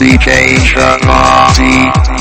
DJ 陈老 C。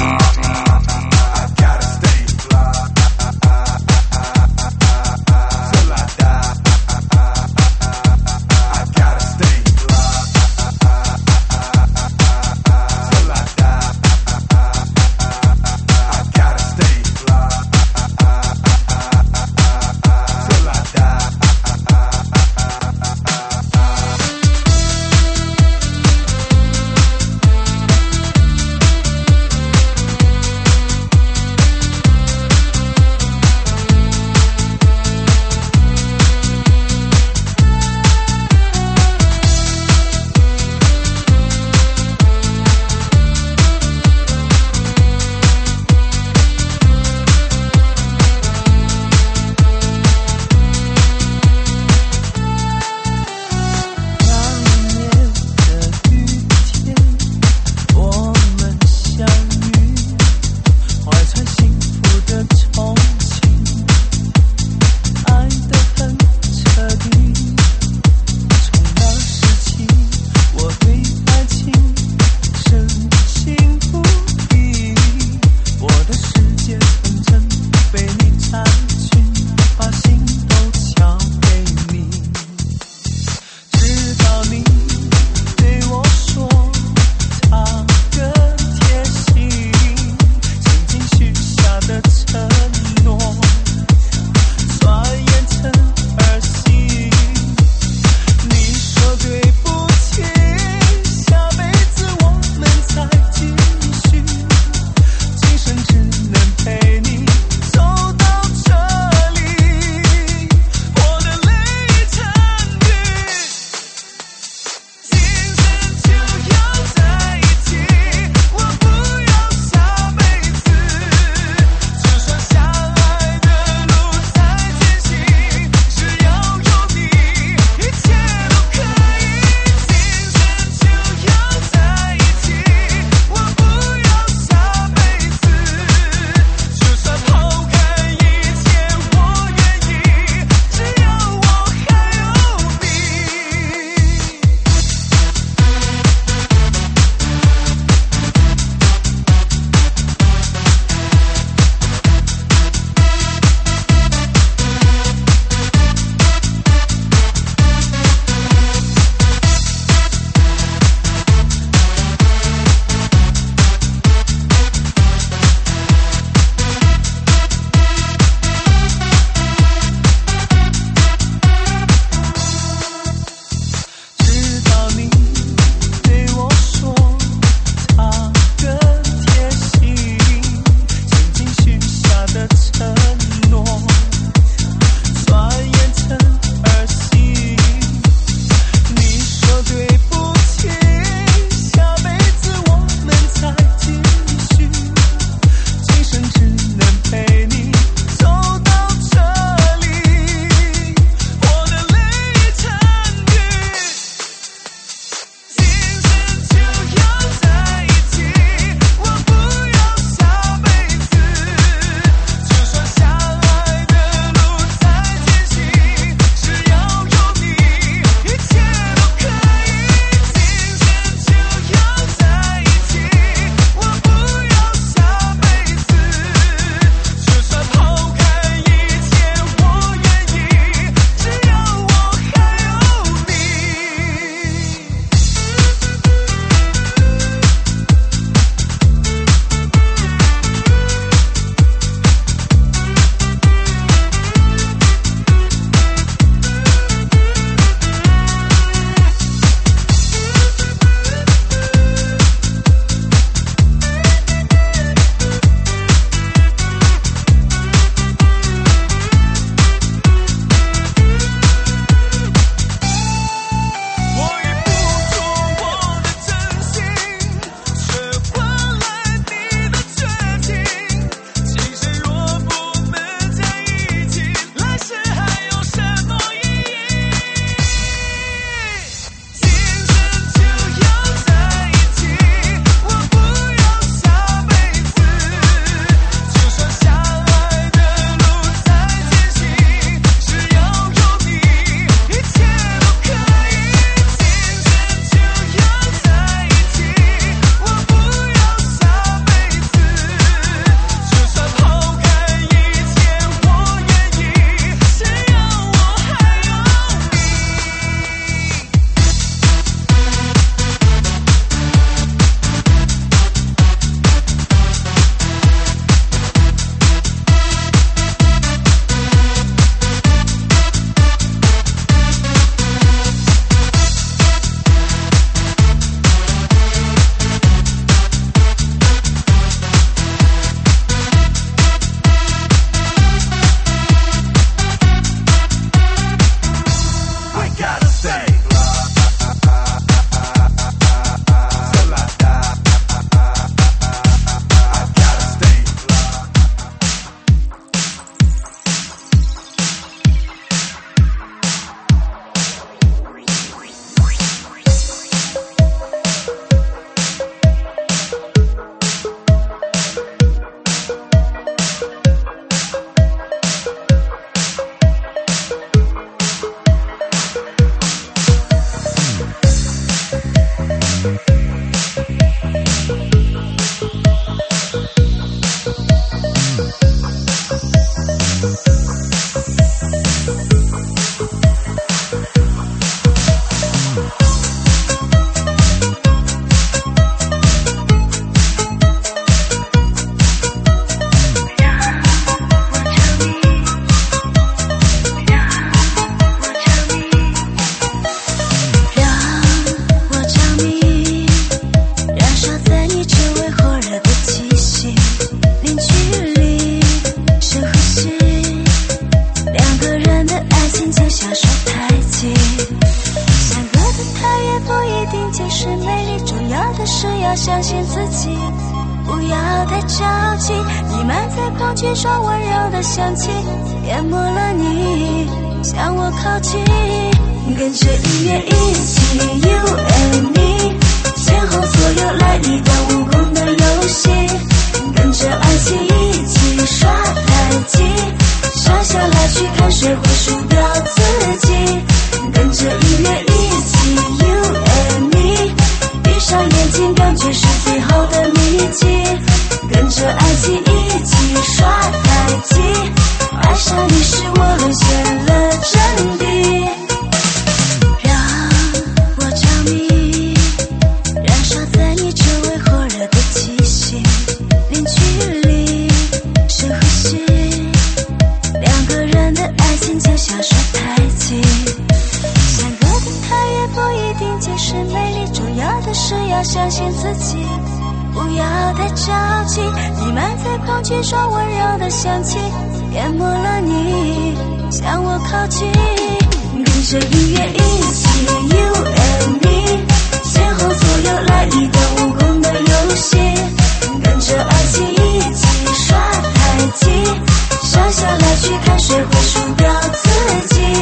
情就像耍太极，想隔得太远不一定就是美丽，重要的是要相信自己，不要太着急，弥漫在空气中温柔的香气，淹没了你，向我靠近，跟着音乐一起 You and me， 前后左右来一段无功的游戏，跟着爱情一起耍太极，傻下来去看谁会输掉自己，跟着音乐一起 You and me， 闭上眼睛感觉是最后的秘籍，跟着爱情一起耍太极，爱上你是我沦陷了真谛，让我着迷，燃烧在你周围火热的气息，零距离深呼吸，两个人的爱情就像耍太极，相隔得太远不一定就是美丽，重要的是要相信自己，不要太着急，弥漫在空气中温柔的香气，淹没了你，向我靠近，跟着音乐一起 You and me， 前后左右来一段无功的游戏，跟着爱情一起耍太极，傻下来去看谁会输掉自己，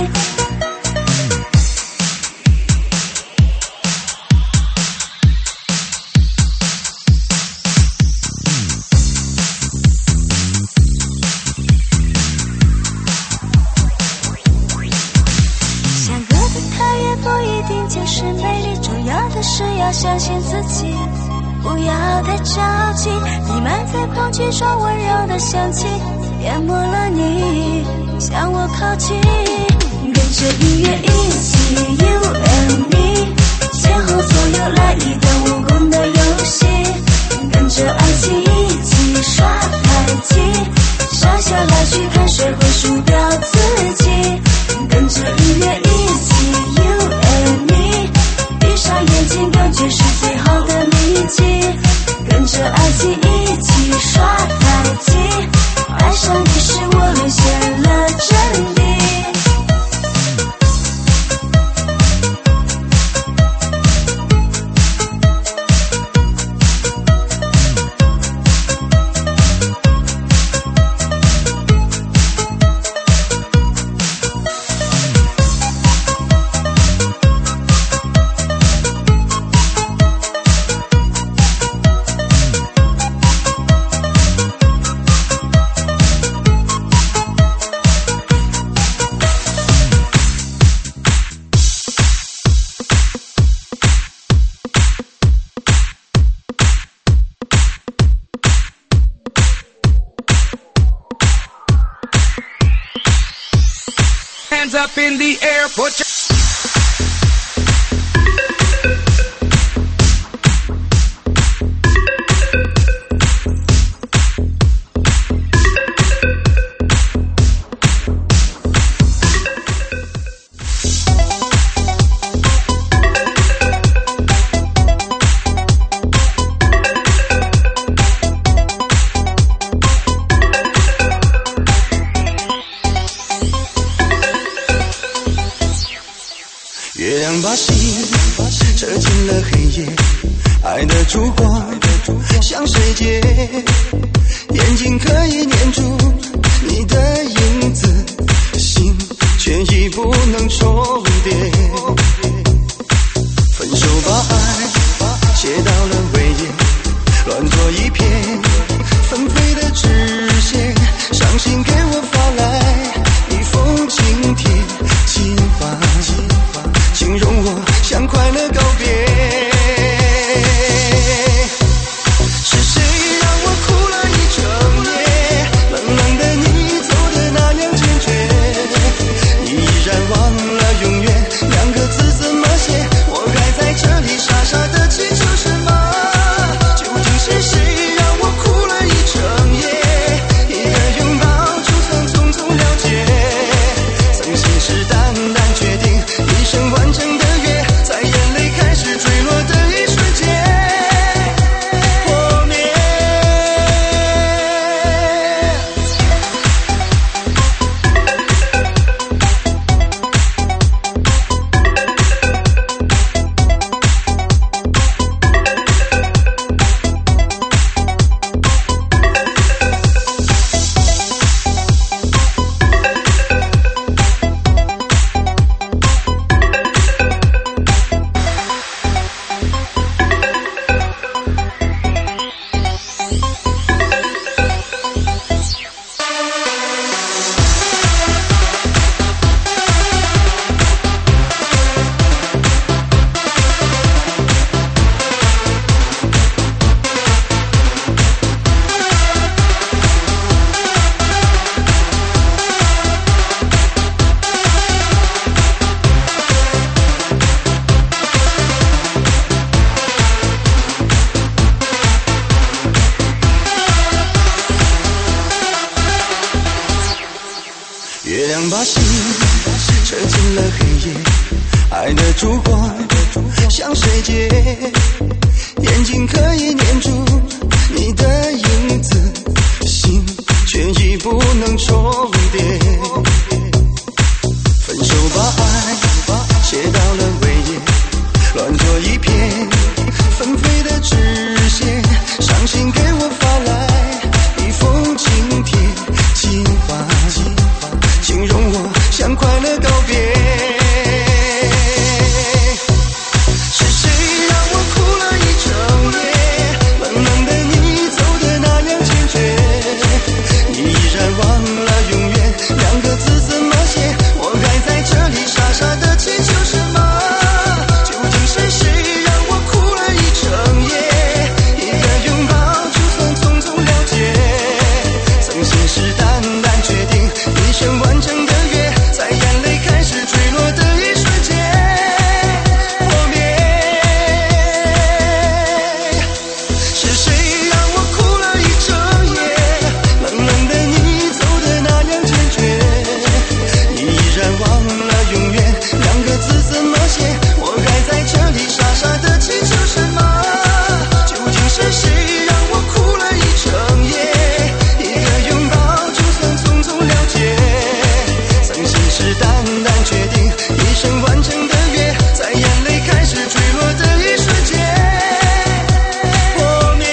就是美丽，重要的是要相信自己，不要太着急，弥漫在空气中温柔的香气，淹没了你，向我靠近，跟着音乐一起 You and me， 前后左右来一段无功的游戏，跟着爱情一起耍太极，傻下来去看谁会输掉自己，跟着音乐一起 You and me， 闭上眼睛感觉是最好的秘籍，跟着爱情一起耍太极，爱上你是我沦陷了真谛， Hands up in the air, put your 月亮把心射进了黑夜，爱的烛光像水结，眼睛可以粘住你的影子，心却已不能重叠。分手把爱写到了尾页，乱作一片，纷飞的纸屑，伤心给我发来一封请帖，今晚请容我向快乐告别。是谁让我哭了一整夜，冷冷的你走得那样坚决，你依然忘了永远两个字怎么写，我还在这里傻傻的祈求什么，究竟是谁让我哭了一整夜，一个拥抱就曾匆匆了解，曾信誓旦旦决定一生完整的约，在眼泪开始坠落的一瞬间破灭。 了黑夜，爱的烛火像水解，眼睛可以黏住你的影子，心却已不能重叠。分手吧爱，写到了尾页，乱作一片，纷飞的纸屑，伤心给我发来一封请帖，情话请容我向快乐告别。是谁让我哭了一整夜，冷冷的你走得那样坚决，你依然忘了永远两个字怎么写，我还在这里傻傻的祈求什么？究竟是谁让我哭了一整夜，一个拥抱就算匆匆了结，曾信誓旦旦决定一生完整的约，在眼泪开始坠落的一瞬间破灭。是谁让我哭了一整夜，冷冷的你走得那样坚决，你依然忘了永远两个字怎么写，我还在这里傻傻的祈求什么？究竟是谁让我哭了一整夜，一个拥抱就算匆匆了结，曾信誓旦旦决定一生完整的约，在眼泪开始坠落的一瞬间破灭。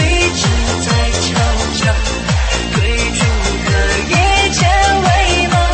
退出的一切为梦。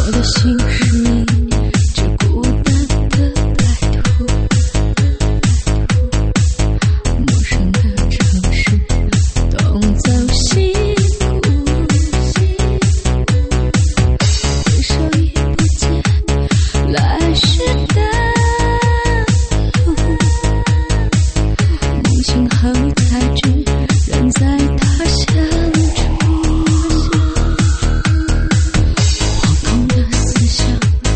我的心是一只孤单的白兔，陌生的城市东走西顾，回首已不见来时的路，梦醒后才知人在他乡处。惶恐的思想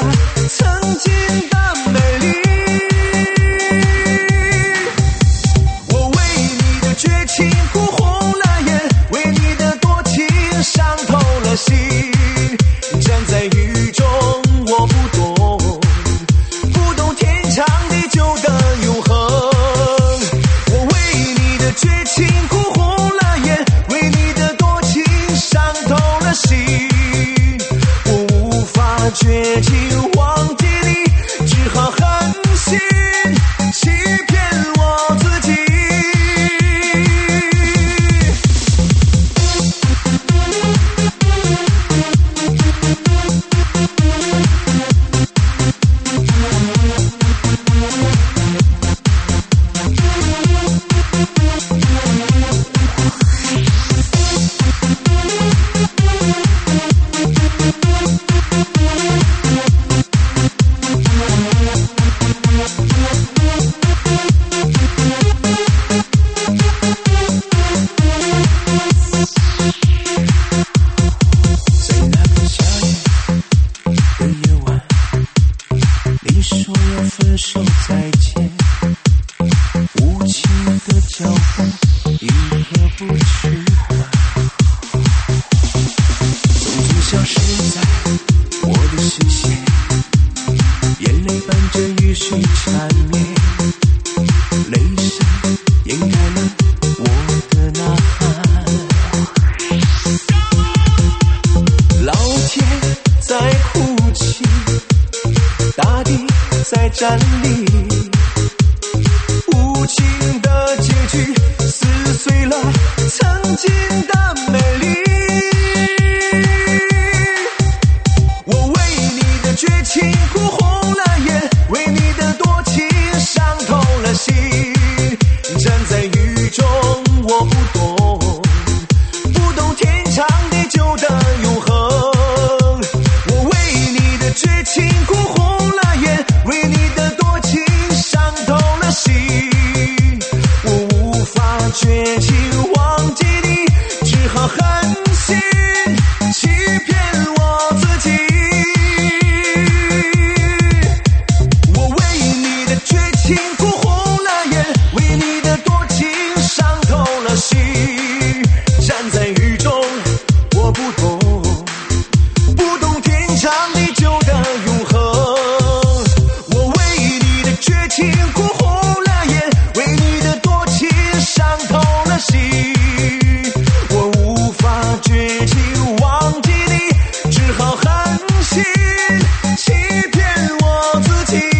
曾经的美丽。我为你的绝情哭红了眼，为你的多情伤透了心。站在雨中我不懂，不懂天长地久的永恒。我为你的绝情哭红了眼，为你的多情伤透了心。我无法绝情忘记你，只好狠心欺骗我自己。站立，无情的结局撕碎了曾经的美丽。我为你的绝情哭红了眼，为你的多情伤透了心。站在雨中我不懂，不懂天长地久的永恒。我为你的绝情哭红了眼，为你的多情伤透了心。我无法绝情忘记你，只好狠心欺骗我自己。我为你的绝情哭红了眼，为你的多情伤透了心。站在雨中我不懂，不懂天长地久的永恒。我为你的绝情哭红了眼，为你的多情伤透了心。我无法绝情忘记你，只好狠心欺骗我自己。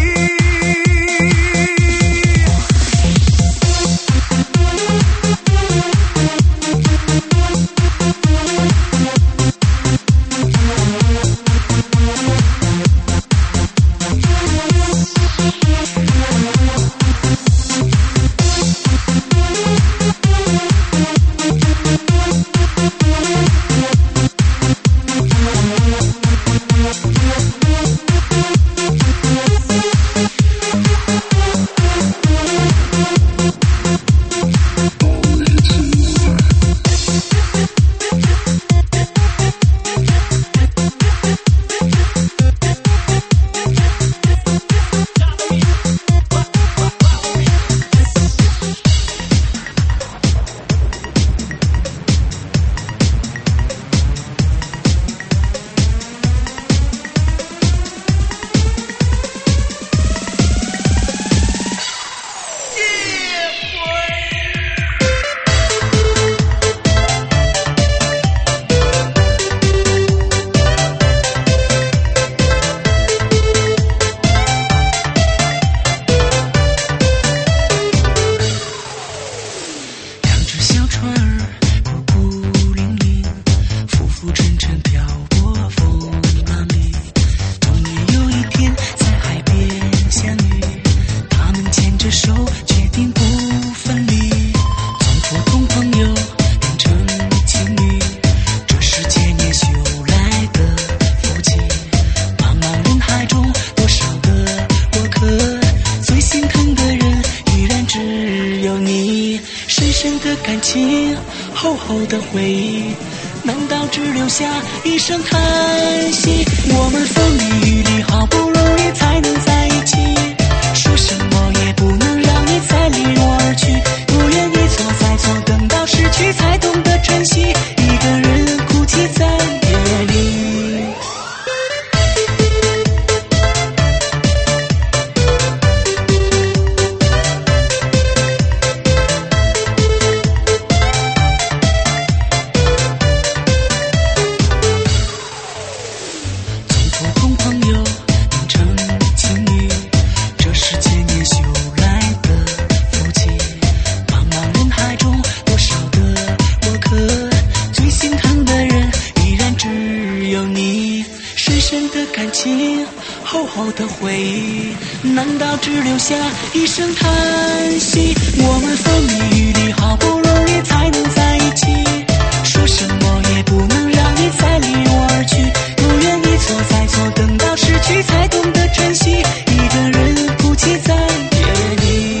深深的感情，厚厚的回忆， 难道只留下一声叹息？我们风里雨里好不容易才能在一起，说什么也不能让你再离我而去，不愿一错再错，等到失去才懂得珍惜，一个人哭泣在夜里。厚厚的回忆，难道只留下一声叹息？我们风里雨里好不容易才能在一起，说什么也不能让你再离我而去，不愿一错再错，等到失去才懂得珍惜，一个人哭泣在夜里。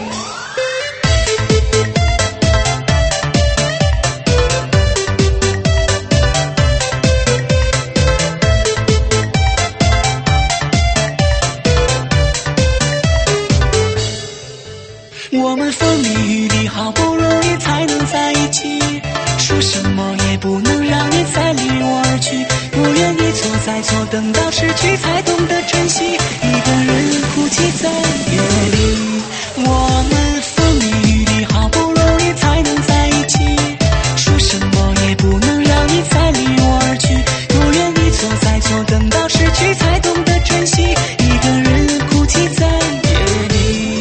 我们风里雨里好不容易才能在一起，说什么也不能让你再离我而去，不愿一错再错，等到失去才懂得珍惜，一个人哭泣在夜里。我们风里雨里好不容易才能在一起，说什么也不能让你再离我而去，不愿一错再错，等到失去才懂得珍惜，一个人哭泣在夜里。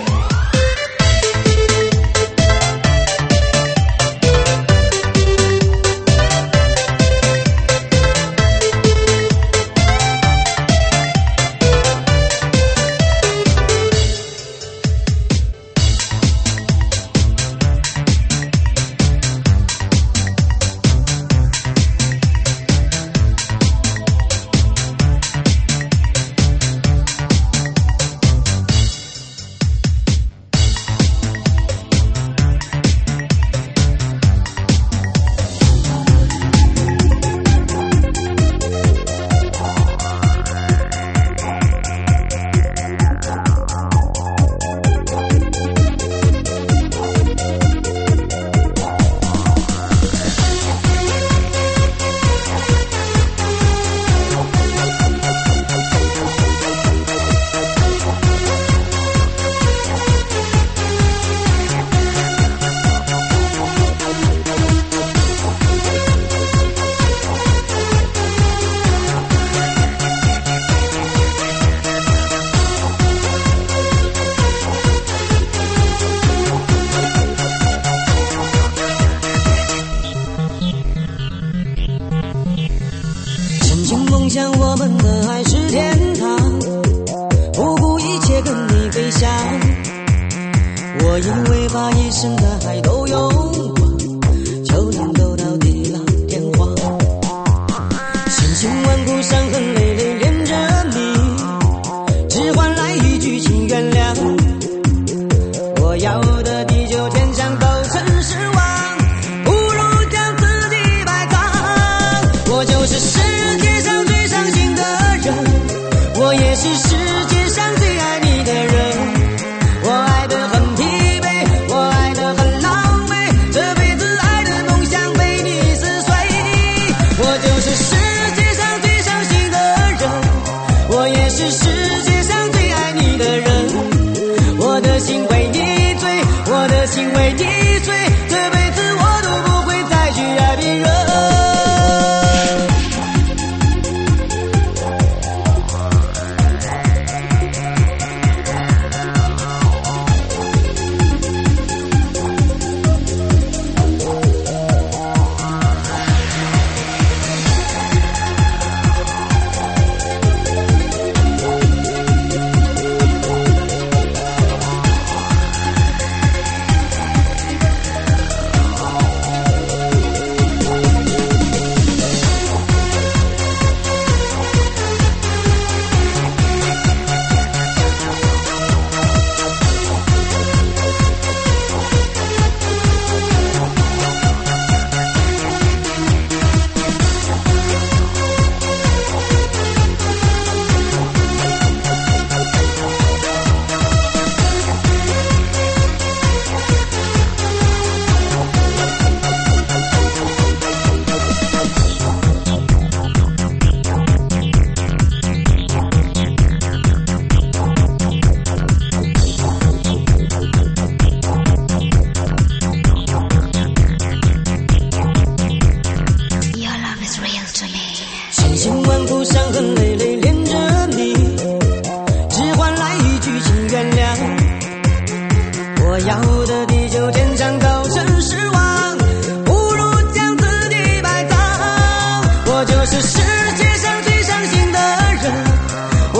想我们的爱是天堂，不顾一切跟你飞翔，我因为把一生的爱都用光，就能够到地老天荒，千辛万苦伤痕累累恋着你，只换来一句请原谅，我要的地久天长都成失望，不如将自己埋葬，我就是世界上最伤心的人，我也是世界上最爱你的人，我爱得很疲惫，我爱得很狼狈，这辈子爱的梦想被你撕碎，我就是世界上最伤心的人，我也是世界上最爱你的人，我的心为你醉，我的心为你醉，这辈子我都不会再去爱别人。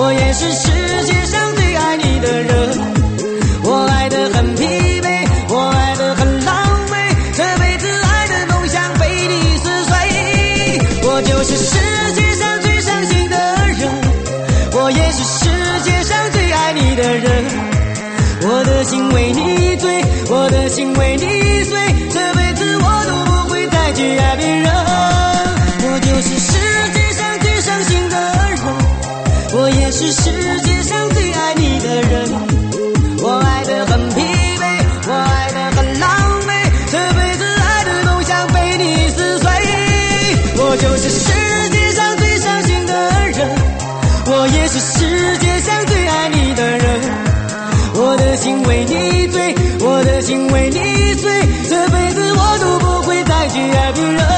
我也是世界上最爱你的人。我爱得很疲惫，我爱得很狼狈，这辈子爱的梦想被你撕碎。我就是世界上最伤心的人，我也是世界上最爱你的人。我的心为你醉，我的心为你碎，这辈子我都不会再去爱别人。我就是世界上最伤心的人，我也是世界上最爱你的人。我爱得很疲惫，我爱得很狼狈，这辈子爱的梦想被你撕碎。我就是世界上最伤心的人，我也是世界上最爱你的人。我的心为你醉，我的心为你碎，这辈子我都不会再去爱别人。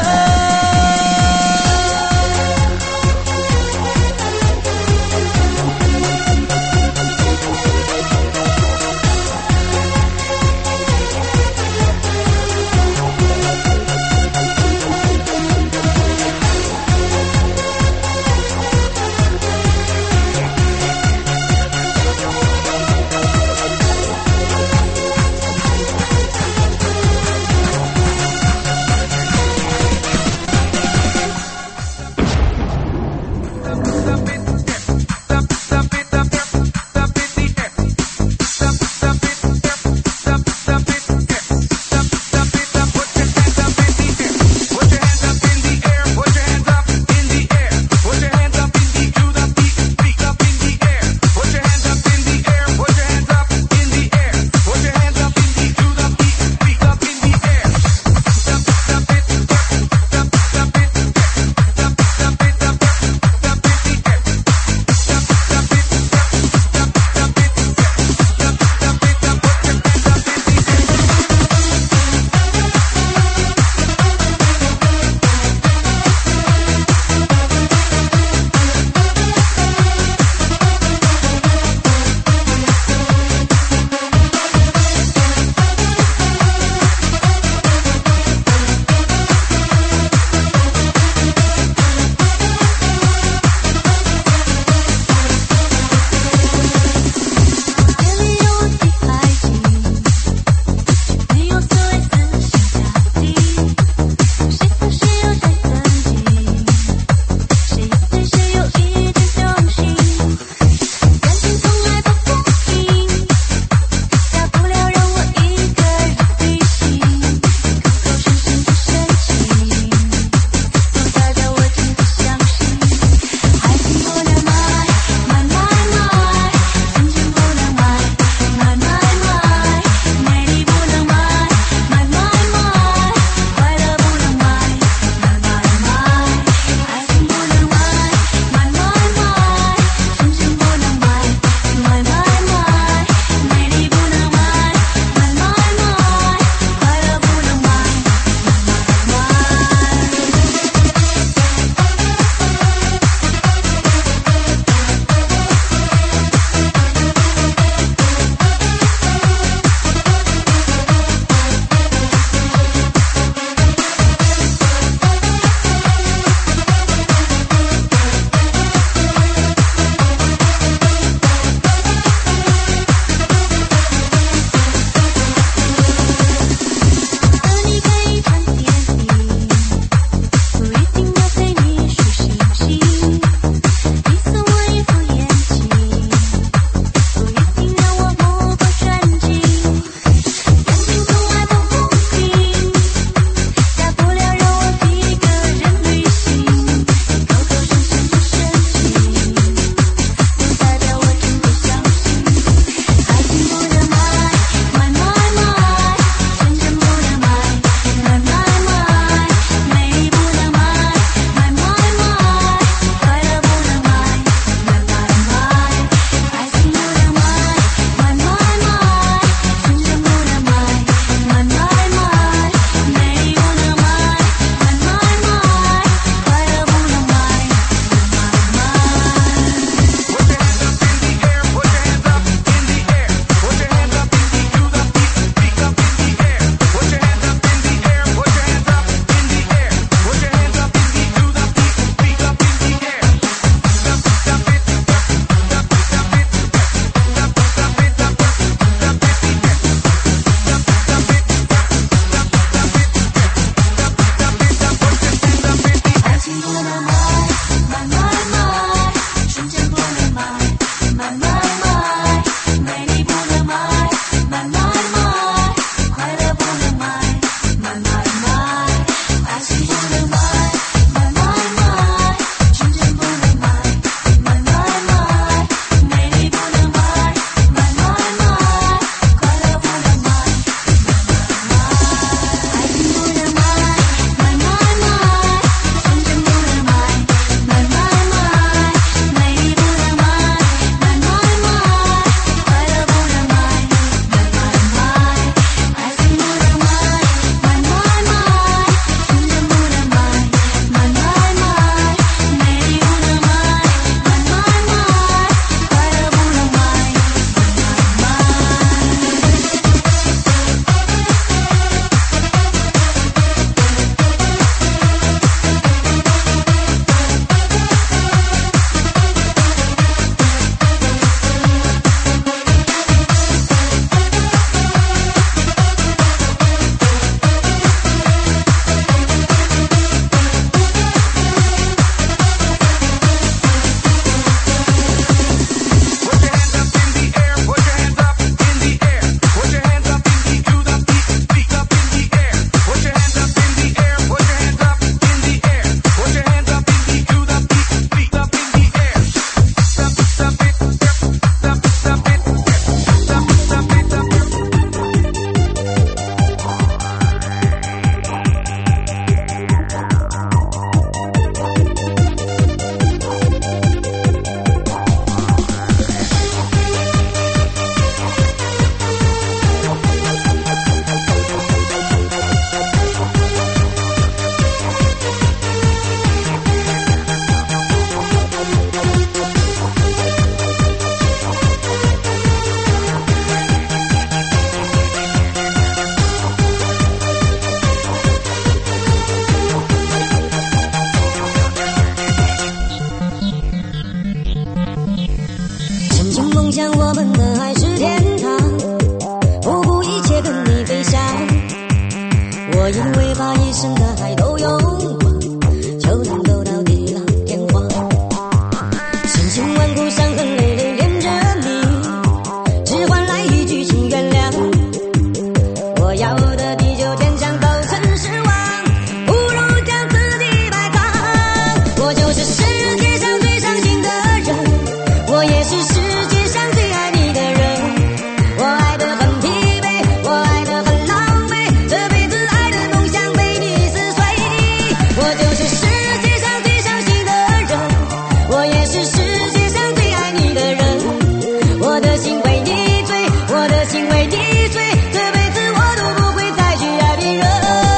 想象我们的爱是天堂，不顾一切跟你飞翔。我因为把一生的爱都用光，就能够到地老天荒。千辛万苦伤痕累累恋着你，只换来一句请原谅。我要的地久天长都成失望，不如将自己埋葬。我就是世界上最伤心的人，我也是世界上最爱你的人。我爱得很疲惫，我爱得很狼狈，这辈子爱的梦想被你撕碎。我就是世界上最伤心的人，我也是世界上最爱你的人。我的心为你醉，我的心为你醉，这辈子我都不会再去爱别人。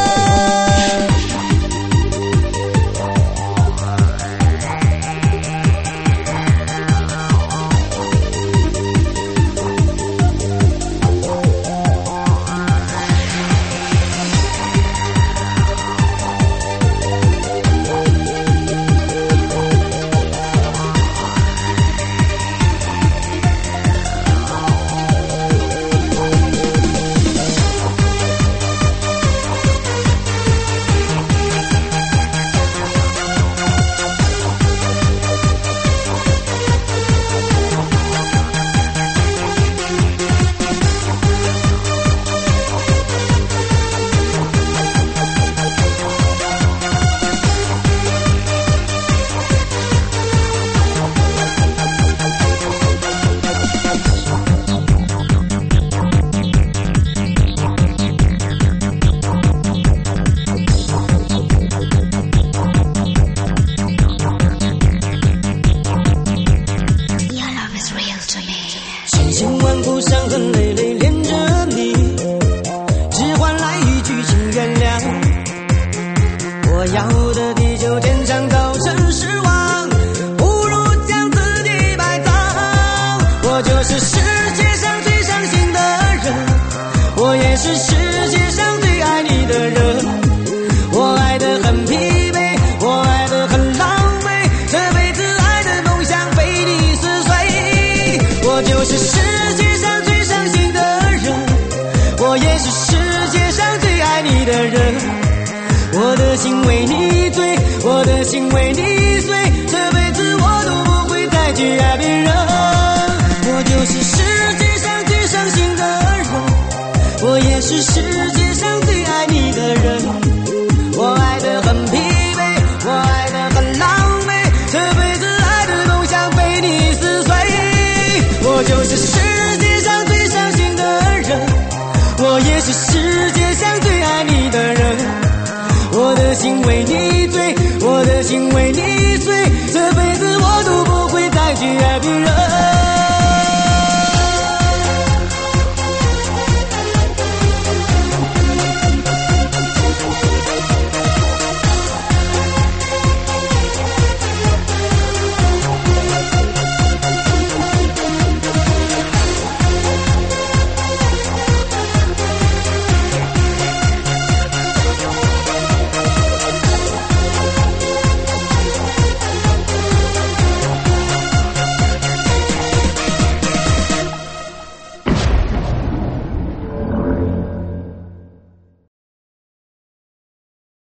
千辛万苦伤痕累累恋着你，只换来一句请原谅。我要的地久天长都成失望，不如将自己埋葬。我就是世界上最伤心的人，我也是世界上最爱你的人。我爱得很疲惫，我爱得很狼狈，这辈子爱的梦想被你撕碎。我就是世界上最伤心的人，我也是世界上最爱你的人。我的心为你醉，我的心为你碎，这辈子我都不会再去爱别人。我就是世界上最伤心的人，我也是世界上最爱你的人。我爱得很疲惫，我爱得很狼狈，这辈子爱的梦想被你撕碎。我就是世